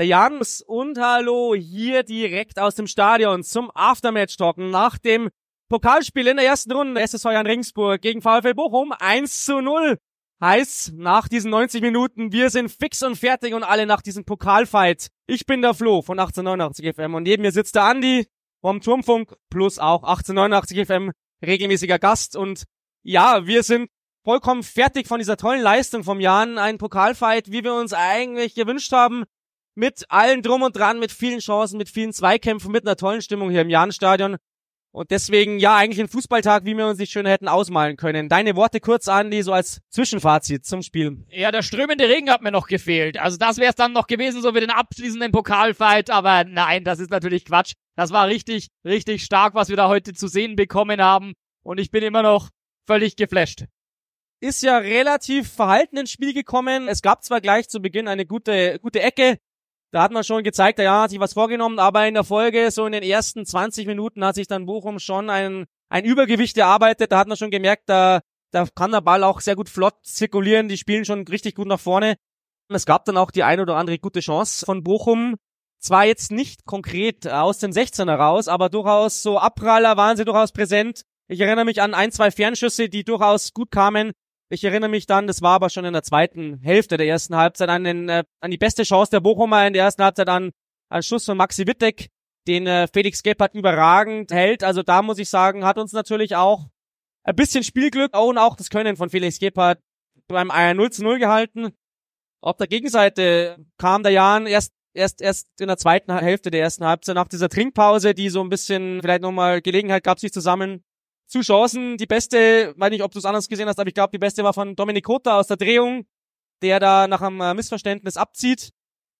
Der Janus und hallo hier direkt aus dem Stadion zum Aftermatch-Talken nach dem Pokalspiel in der ersten Runde. SSV Jan Regensburg gegen VfL Bochum 1:0. Heißt, nach diesen 90 Minuten, wir sind fix und fertig und alle nach diesem Pokalfight. Ich bin der Flo von 1889 FM und neben mir sitzt der Andi vom Turmfunk plus auch 1889 FM regelmäßiger Gast. Und ja, wir sind vollkommen fertig von dieser tollen Leistung vom Jan. Ein Pokalfight, wie wir uns eigentlich gewünscht haben. Mit allen drum und dran, mit vielen Chancen, mit vielen Zweikämpfen, mit einer tollen Stimmung hier im Jahnstadion. Und deswegen, ja, eigentlich ein Fußballtag, wie wir uns nicht schöner hätten ausmalen können. Deine Worte kurz, Andi, so als Zwischenfazit zum Spiel. Ja, der strömende Regen hat mir noch gefehlt. Also das wäre es dann noch gewesen, so wie den abschließenden Pokalfight. Aber nein, das ist natürlich Quatsch. Das war richtig, richtig stark, was wir da heute zu sehen bekommen haben. Und ich bin immer noch völlig geflasht. Ist ja relativ verhalten ins Spiel gekommen. Es gab zwar gleich zu Beginn eine gute Ecke. Da hat man schon gezeigt, ja, hat sich was vorgenommen, aber in der Folge, so in den ersten 20 Minuten hat sich dann Bochum schon ein Übergewicht erarbeitet. Da hat man schon gemerkt, da kann der Ball auch sehr gut flott zirkulieren. Die spielen schon richtig gut nach vorne. Und es gab dann auch die eine oder andere gute Chance von Bochum. Zwar jetzt nicht konkret aus dem 16er raus, aber durchaus so Abpraller waren sie durchaus präsent. Ich erinnere mich an 1-2 Fernschüsse, die durchaus gut kamen. Ich erinnere mich dann, das war aber schon in der zweiten Hälfte der ersten Halbzeit, an die beste Chance der Bochumer in der ersten Halbzeit an Schuss von Maxi Wittek, den Felix Gebhardt überragend hält. Also da muss ich sagen, hat uns natürlich auch ein bisschen Spielglück und auch das Können von Felix Gebhardt beim 0:0 gehalten. Auf der Gegenseite kam der Jan erst in der zweiten Hälfte der ersten Halbzeit nach dieser Trinkpause, die so ein bisschen vielleicht nochmal Gelegenheit gab, sich zusammen zu Chancen. Die beste, weiß nicht, ob du es anders gesehen hast, aber ich glaube, die beste war von Dominik Kota aus der Drehung, der da nach einem Missverständnis abzieht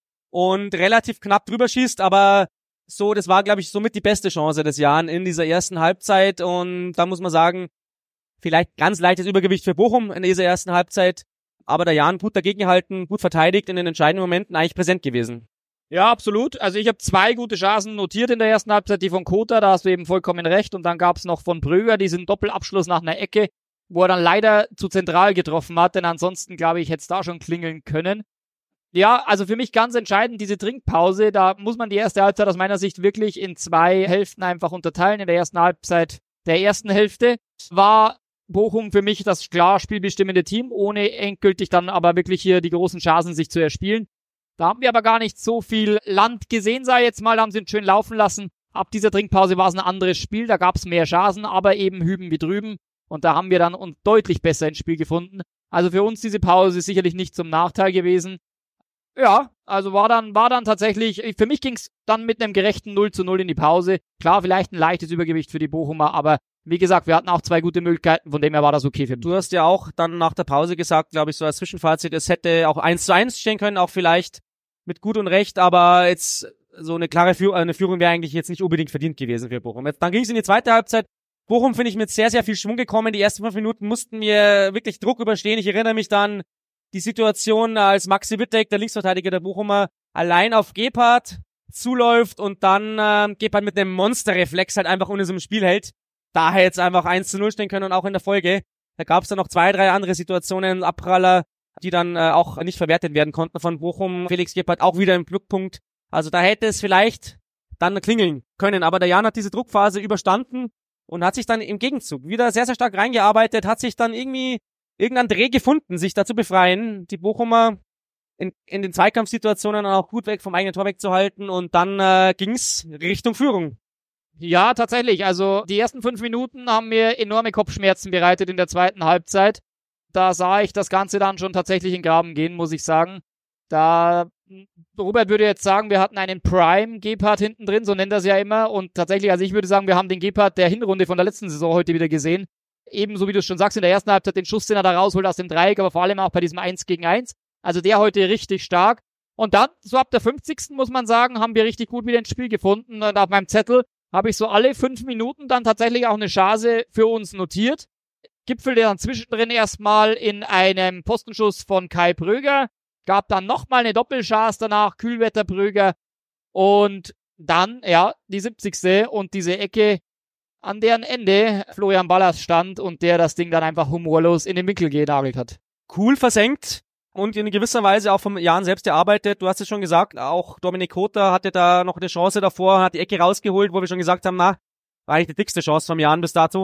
und relativ knapp drüber schießt, aber so, das war, glaube ich, somit die beste Chance des Jahres in dieser ersten Halbzeit und da muss man sagen, vielleicht ganz leichtes Übergewicht für Bochum in dieser ersten Halbzeit, aber der Jan gut dagegen gehalten, gut verteidigt, in den entscheidenden Momenten eigentlich präsent gewesen. Ja, absolut. Also ich habe 2 gute Chancen notiert in der ersten Halbzeit, die von Kota, da hast du eben vollkommen recht. Und dann gab's noch von Bröger diesen Doppelabschluss nach einer Ecke, wo er dann leider zu zentral getroffen hat, denn ansonsten, glaube ich, hätte es da schon klingeln können. Ja, also für mich ganz entscheidend diese Trinkpause, da muss man die erste Halbzeit aus meiner Sicht wirklich in 2 Hälften einfach unterteilen. In der ersten Halbzeit der ersten Hälfte war Bochum für mich das klar spielbestimmende Team, ohne endgültig dann aber wirklich hier die großen Chancen sich zu erspielen. Da haben wir aber gar nicht so viel Land gesehen, sei jetzt mal, da haben sie ihn schön laufen lassen. Ab dieser Trinkpause war es ein anderes Spiel, da gab es mehr Chancen, aber eben hüben wie drüben. Und da haben wir dann uns deutlich besser ins Spiel gefunden. Also für uns diese Pause sicherlich nicht zum Nachteil gewesen. Ja, also war dann tatsächlich, für mich ging es dann mit einem gerechten 0:0 in die Pause. Klar, vielleicht ein leichtes Übergewicht für die Bochumer, aber wie gesagt, wir hatten auch 2 gute Möglichkeiten, von dem her war das okay für mich. Du hast ja auch dann nach der Pause gesagt, glaube ich, so als Zwischenfazit, es hätte auch 1:1 stehen können, auch vielleicht mit Gut und Recht, aber jetzt so eine klare Führung wäre eigentlich jetzt nicht unbedingt verdient gewesen für Bochum. Dann ging es in die zweite Halbzeit. Bochum, finde ich, mit sehr, sehr viel Schwung gekommen. Die ersten 5 Minuten mussten wir wirklich Druck überstehen. Ich erinnere mich dann die Situation, als Maxi Wittek, der Linksverteidiger der Bochumer, allein auf Gebhardt zuläuft und dann Gebhardt mit einem Monsterreflex halt einfach ohne so ein Spiel hält. Da hätte jetzt einfach 1:0 stehen können und auch in der Folge. Da gab es dann noch 2, 3 andere Situationen, Abpraller, die dann auch nicht verwertet werden konnten von Bochum. Felix Gebhardt auch wieder im Glückpunkt. Also da hätte es vielleicht dann klingeln können. Aber der Jan hat diese Druckphase überstanden und hat sich dann im Gegenzug wieder sehr, sehr stark reingearbeitet, hat sich dann irgendwie irgendeinen Dreh gefunden, sich da zu befreien. Die Bochumer in den Zweikampfsituationen auch gut weg vom eigenen Tor wegzuhalten und dann ging's Richtung Führung. Ja, tatsächlich. Also die ersten 5 Minuten haben mir enorme Kopfschmerzen bereitet in der zweiten Halbzeit. Da sah ich das Ganze dann schon tatsächlich in den Graben gehen, muss ich sagen. Robert würde jetzt sagen, wir hatten einen Prime-Gebhardt hinten drin, so nennt er es ja immer. Und tatsächlich, also ich würde sagen, wir haben den Gebhardt der Hinrunde von der letzten Saison heute wieder gesehen. Ebenso wie du es schon sagst, in der ersten Halbzeit den Schuss, den er da rausholt aus dem Dreieck, aber vor allem auch bei diesem 1-gegen-1. Also der heute richtig stark. Und dann, so ab der 50. muss man sagen, haben wir richtig gut wieder ins Spiel gefunden. Und auf meinem Zettel habe ich so alle 5 Minuten dann tatsächlich auch eine Chance für uns notiert. Gipfelte dann zwischendrin erstmal in einem Postenschuss von Kai Bröger. Gab dann nochmal eine Doppelchance danach, Kühlwetter Bröger. Und dann, ja, die 70. und diese Ecke, an deren Ende Florian Ballas stand und der das Ding dann einfach humorlos in den Winkel genagelt hat. Cool versenkt. und in gewisser Weise auch vom Jan selbst erarbeitet. Du hast es schon gesagt, auch Dominik Kota hatte da noch eine Chance davor, hat die Ecke rausgeholt, wo wir schon gesagt haben, war eigentlich die dickste Chance vom Jan bis dato.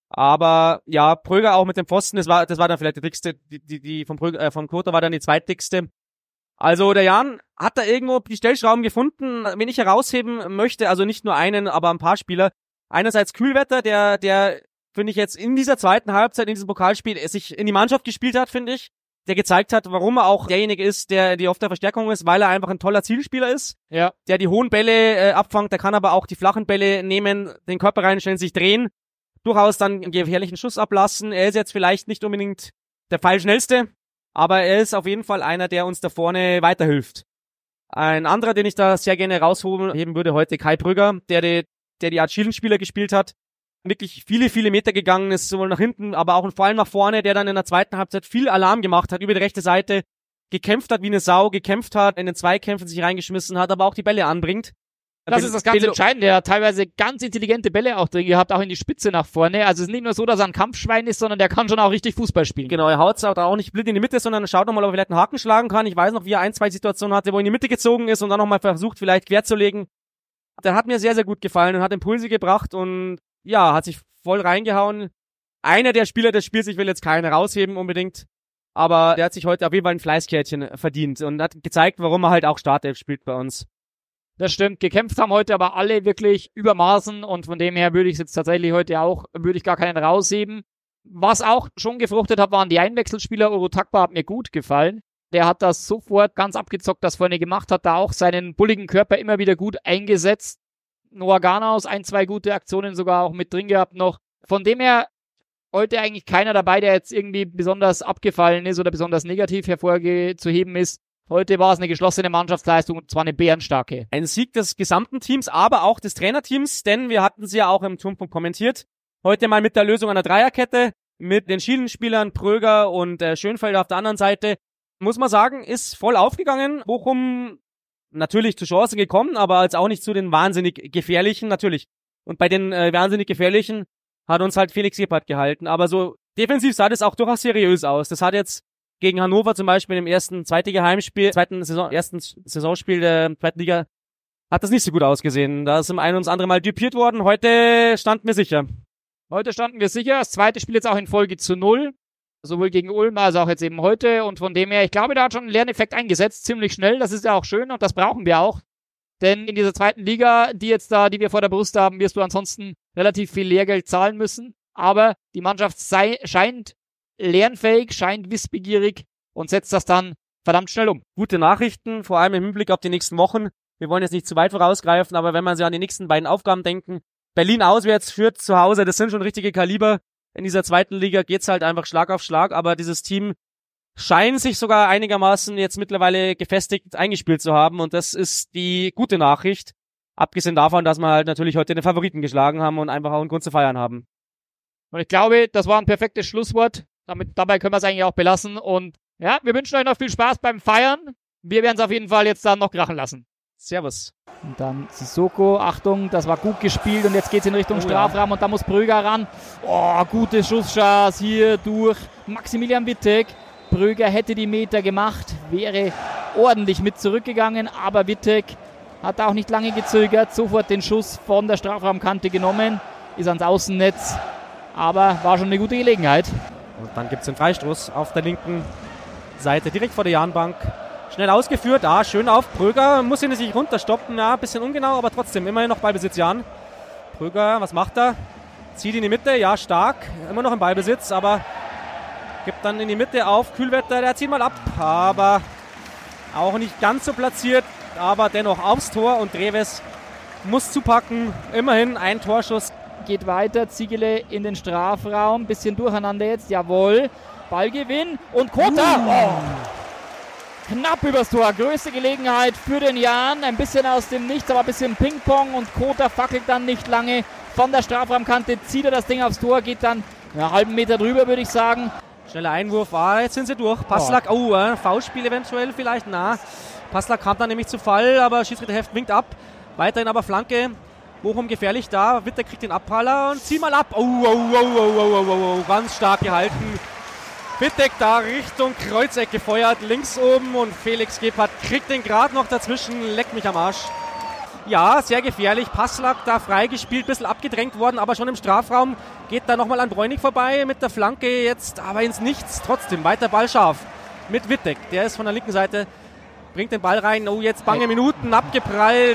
Aber ja, Pröger auch mit dem Pfosten, das war dann vielleicht die dickste, die vom Kota war dann die zweitdickste. Also der Jan hat da irgendwo die Stellschrauben gefunden, wen ich herausheben möchte, also nicht nur einen, aber ein paar Spieler. Einerseits Kühlwetter, der finde ich jetzt in dieser zweiten Halbzeit, in diesem Pokalspiel, sich in die Mannschaft gespielt hat, finde ich. Der gezeigt hat, warum er auch derjenige ist, der die auf der Verstärkung ist, weil er einfach ein toller Zielspieler ist. Ja. Der die hohen Bälle abfangt, der kann aber auch die flachen Bälle nehmen, den Körper reinstellen, sich drehen, durchaus dann einen gefährlichen Schuss ablassen. Er ist jetzt vielleicht nicht unbedingt der pfeilschnellste, aber er ist auf jeden Fall einer, der uns da vorne weiterhilft. Ein anderer, den ich da sehr gerne rausheben würde heute, Kai Pröger, der die Art Schielenspieler gespielt hat, wirklich viele Meter gegangen ist, sowohl nach hinten, aber auch und vor allem nach vorne, der dann in der zweiten Halbzeit viel Alarm gemacht hat, über die rechte Seite, gekämpft hat wie eine Sau, gekämpft hat, in den Zweikämpfen sich reingeschmissen hat, aber auch die Bälle anbringt. Das ist das ganz Entscheidende. Er hat teilweise ganz intelligente Bälle auch drin gehabt, auch in die Spitze nach vorne. Also es ist nicht nur so, dass er ein Kampfschwein ist, sondern der kann schon auch richtig Fußball spielen. Genau, er haut auch nicht blind in die Mitte, sondern schaut nochmal, ob er vielleicht einen Haken schlagen kann. Ich weiß noch, wie er 1-2 Situationen hatte, wo er in die Mitte gezogen ist und dann nochmal versucht, vielleicht quer zu legen. Der hat mir sehr, sehr gut gefallen und hat Impulse gebracht und ja, hat sich voll reingehauen. Einer der Spieler des Spiels, ich will jetzt keinen rausheben unbedingt, aber der hat sich heute auf jeden Fall ein Fleißkärtchen verdient und hat gezeigt, warum er halt auch Startelf spielt bei uns. Das stimmt. Gekämpft haben heute aber alle wirklich übermaßen und von dem her würde ich es jetzt tatsächlich heute auch, würde ich gar keinen rausheben. Was auch schon gefruchtet hat, waren die Einwechselspieler. Uru Takba hat mir gut gefallen. Der hat das sofort ganz abgezockt, das vorne gemacht, hat da auch seinen bulligen Körper immer wieder gut eingesetzt. Noah Garnaus, 1-2 gute Aktionen sogar auch mit drin gehabt noch. Von dem her heute eigentlich keiner dabei, der jetzt irgendwie besonders abgefallen ist oder besonders negativ hervorzuheben ist. Heute war es eine geschlossene Mannschaftsleistung und zwar eine bärenstarke. Ein Sieg des gesamten Teams, aber auch des Trainerteams, denn wir hatten sie ja auch im Turmpunkt kommentiert. Heute mal mit der Lösung einer Dreierkette, mit den Schielenspielern Pröger und Schönfelder auf der anderen Seite. Muss man sagen, ist voll aufgegangen. Bochum natürlich zu Chancen gekommen, aber als auch nicht zu den wahnsinnig gefährlichen, natürlich. Und bei den wahnsinnig gefährlichen hat uns halt Felix Gebhardt gehalten. Aber so defensiv sah das auch durchaus seriös aus. Das hat jetzt gegen Hannover zum Beispiel im ersten Saisonspiel der zweiten Liga hat das nicht so gut ausgesehen. Da ist im ein und das andere Mal düpiert worden. Heute standen wir sicher. Heute standen wir sicher. Das zweite Spiel jetzt auch in Folge zu 0. Sowohl gegen Ulm als auch jetzt eben heute. Und von dem her, ich glaube, da hat schon ein Lerneffekt eingesetzt. Ziemlich schnell. Das ist ja auch schön und das brauchen wir auch. Denn in dieser zweiten Liga, die wir vor der Brust haben, wirst du ansonsten relativ viel Lehrgeld zahlen müssen. Aber die Mannschaft scheint lernfähig, scheint wissbegierig und setzt das dann verdammt schnell um. Gute Nachrichten, vor allem im Hinblick auf die nächsten Wochen. Wir wollen jetzt nicht zu weit vorausgreifen, aber wenn man sich an die nächsten beiden Aufgaben denken, Berlin auswärts, Fürth zu Hause, das sind schon richtige Kaliber. In dieser zweiten Liga geht's halt einfach Schlag auf Schlag, aber dieses Team scheint sich sogar einigermaßen jetzt mittlerweile gefestigt eingespielt zu haben und das ist die gute Nachricht. Abgesehen davon, dass wir halt natürlich heute den Favoriten geschlagen haben und einfach auch einen Grund zu feiern haben. Und ich glaube, das war ein perfektes Schlusswort. Dabei können wir es eigentlich auch belassen. Und ja, wir wünschen euch noch viel Spaß beim Feiern. Wir werden es auf jeden Fall jetzt dann noch krachen lassen. Servus. Und dann Sissoko, Achtung, das war gut gespielt und jetzt geht's in Richtung Strafraum und da muss Pröger ran. Oh, gute Schusschance hier durch Maximilian Wittek. Pröger hätte die Meter gemacht, wäre ordentlich mit zurückgegangen, aber Wittek hat auch nicht lange gezögert, sofort den Schuss von der Strafraumkante genommen, ist ans Außennetz, aber war schon eine gute Gelegenheit. Und dann gibt's den Freistoß auf der linken Seite, direkt vor der Jahnbank. Schnell ausgeführt, schön auf Pröger, muss ihn sich runterstoppen, ein bisschen ungenau, aber trotzdem immerhin noch Ballbesitz, Jan. Pröger, was macht er? Zieht in die Mitte, ja stark, immer noch im Ballbesitz, aber gibt dann in die Mitte auf Kühlwetter, der zieht mal ab, aber auch nicht ganz so platziert, aber dennoch aufs Tor und Treves muss zupacken, immerhin ein Torschuss. Geht weiter, Ziegele in den Strafraum, bisschen durcheinander jetzt, jawohl, Ballgewinn und Kota! Knapp übers Tor, größte Gelegenheit für den Jan, ein bisschen aus dem Nichts, aber ein bisschen Ping-Pong und Kota fackelt dann nicht lange von der Strafraumkante, zieht er das Ding aufs Tor, geht dann einen halben Meter drüber, würde ich sagen. Schneller Einwurf, jetzt sind sie durch, Passlack, Foulspiel eventuell vielleicht, Passlack kam dann nämlich zu Fall, aber Schiedsrichterheft winkt ab, weiterhin aber Flanke, Bochum gefährlich da, Witter kriegt den Abpraller und zieht mal ab, ganz stark gehalten. Wittek da Richtung Kreuzeck gefeuert, links oben und Felix Gebhardt kriegt den gerade noch dazwischen, leckt mich am Arsch. Ja, sehr gefährlich, Passlack da freigespielt, bisschen abgedrängt worden, aber schon im Strafraum, geht da nochmal an Bräunig vorbei mit der Flanke jetzt, aber ins Nichts, trotzdem weiter Ball scharf mit Wittek, der ist von der linken Seite, bringt den Ball rein, oh jetzt bange Minuten, abgeprallt,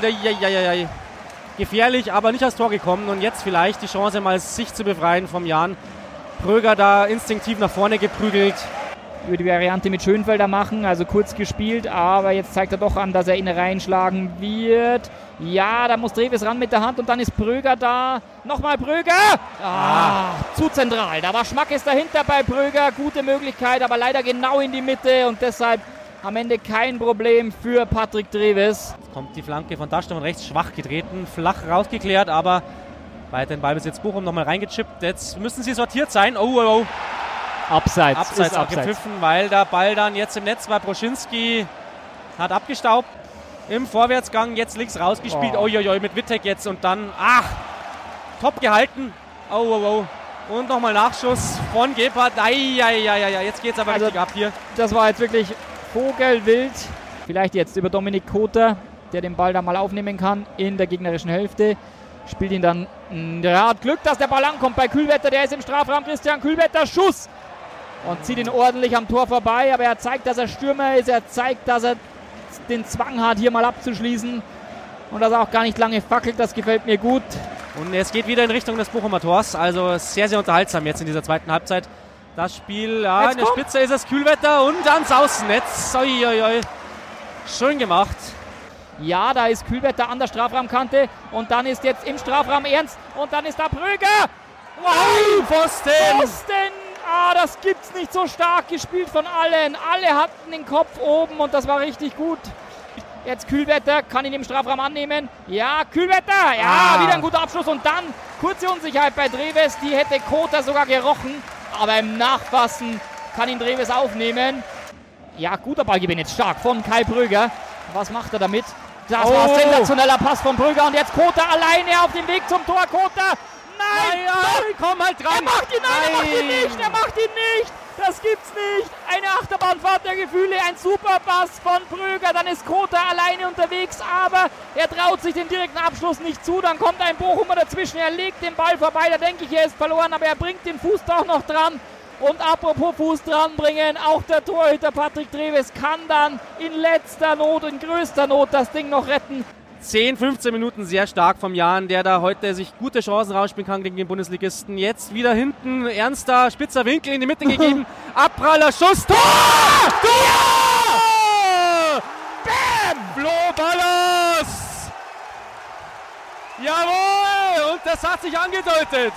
gefährlich, aber nicht ans Tor gekommen und jetzt vielleicht die Chance mal sich zu befreien vom Jan. Pröger da instinktiv nach vorne geprügelt. Über die Variante mit Schönfelder machen, also kurz gespielt, aber jetzt zeigt er doch an, dass er ihn reinschlagen wird. Ja, da muss Treves ran mit der Hand und dann ist Pröger da. Nochmal Pröger! Zu zentral. Da war Schmackes dahinter bei Pröger. Gute Möglichkeit, aber leider genau in die Mitte und deshalb am Ende kein Problem für Patrick Treves. Jetzt kommt die Flanke von Daschner von rechts, schwach getreten, flach rausgeklärt, aber weiter den Ballbesitz Bochum nochmal reingechippt. Jetzt müssen sie sortiert sein. Oh. Abseits abgepfiffen, weil der Ball dann jetzt im Netz war. Broschinski hat abgestaubt. Im Vorwärtsgang jetzt links rausgespielt. Mit Wittek jetzt und dann, top gehalten. Und nochmal Nachschuss von Gebhardt. Jetzt geht's aber richtig ab hier. Das war jetzt wirklich vogelwild. Vielleicht jetzt über Dominik Kother, der den Ball da mal aufnehmen kann in der gegnerischen Hälfte. Spielt ihn dann, hat Glück, dass der Ball ankommt bei Kühlwetter, der ist im Strafraum, Christian Kühlwetter, Schuss und zieht ihn ordentlich am Tor vorbei, aber er zeigt, dass er Stürmer ist, er zeigt, dass er den Zwang hat, hier mal abzuschließen und dass er auch gar nicht lange fackelt, das gefällt mir gut. Und es geht wieder in Richtung des Bochumer Tors, also sehr, sehr unterhaltsam jetzt in dieser zweiten Halbzeit. Das Spiel, in der Spitze ist es Kühlwetter und ans Außennetz, schön gemacht. Ja, da ist Kühlwetter an der Strafraumkante und dann ist jetzt im Strafraum Ernst und dann ist da Pröger. Wow, Pfosten! Das gibt's nicht, so stark gespielt von allen. Alle hatten den Kopf oben und das war richtig gut. Jetzt Kühlwetter, kann ihn im Strafraum annehmen. Ja, Kühlwetter, wieder ein guter Abschluss und dann kurze Unsicherheit bei Treves, die hätte Kother sogar gerochen, aber im Nachfassen kann ihn Treves aufnehmen. Ja, guter Ballgewinn jetzt stark von Kai Pröger. Was macht er damit? Das war ein sensationeller Pass von Pröger und jetzt Kother alleine auf dem Weg zum Tor. Kother! Nein! Komm halt dran! Er macht ihn nicht! Das gibt's nicht! Eine Achterbahnfahrt der Gefühle, ein super Pass von Pröger. Dann ist Kother alleine unterwegs, aber er traut sich den direkten Abschluss nicht zu. Dann kommt ein Bochumer dazwischen, er legt den Ball vorbei. Da denke ich, er ist verloren, aber er bringt den Fuß doch noch dran. Und apropos Fuß dranbringen, auch der Torhüter Patrick Treves kann dann in letzter Not, in größter Not das Ding noch retten. 10, 15 Minuten sehr stark vom Jan, der da heute sich gute Chancen rausspielen kann gegen den Bundesligisten. Jetzt wieder hinten, ernster, spitzer Winkel in die Mitte gegeben. Abpraller, Schuss, Tor! Tor! Bam! Flo Ballas! Jawohl! Und das hat sich angedeutet.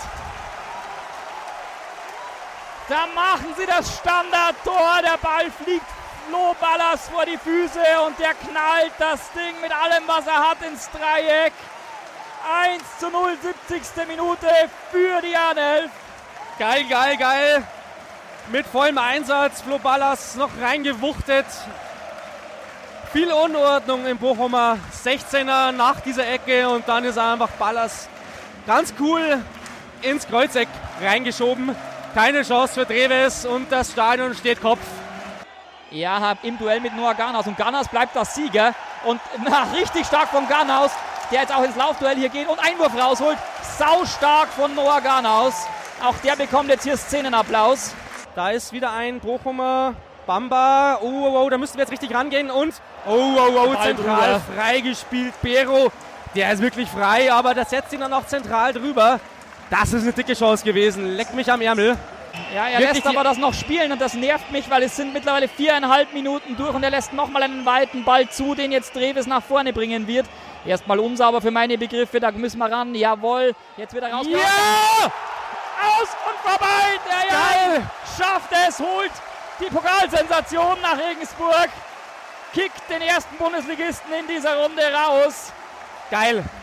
Da machen sie das Standardtor, der Ball fliegt Flo Ballas vor die Füße und der knallt das Ding mit allem, was er hat, ins Dreieck. 1:0, 70. Minute für die Jan-Elf. Geil. Mit vollem Einsatz, Flo Ballas noch reingewuchtet. Viel Unordnung im Bochumer 16er nach dieser Ecke und dann ist einfach Ballas ganz cool ins Kreuzeck reingeschoben. Keine Chance für Treves und das Stadion steht Kopf. Ja, im Duell mit Noah Garnaus und Garnaus bleibt das Sieger und richtig stark von Garnaus, der jetzt auch ins Laufduell hier geht und Einwurf rausholt. Sau stark von Noah Garnaus. Auch der bekommt jetzt hier Szenenapplaus. Da ist wieder ein Bochumer, Bamba. Da müssen wir jetzt richtig rangehen und zentral freigespielt. Bero, der ist wirklich frei, aber das setzt ihn dann auch zentral drüber. Das ist eine dicke Chance gewesen. Leckt mich am Ärmel. Ja, er lässt aber das noch spielen und das nervt mich, weil es sind mittlerweile 4,5 Minuten durch und er lässt nochmal einen weiten Ball zu, den jetzt Treves nach vorne bringen wird. Erstmal unsauber für meine Begriffe, da müssen wir ran. Jawohl, jetzt wird er rausgeholt. Ja! Aus und vorbei. Der Jan schafft es, holt die Pokalsensation nach Regensburg, kickt den ersten Bundesligisten in dieser Runde raus. Geil.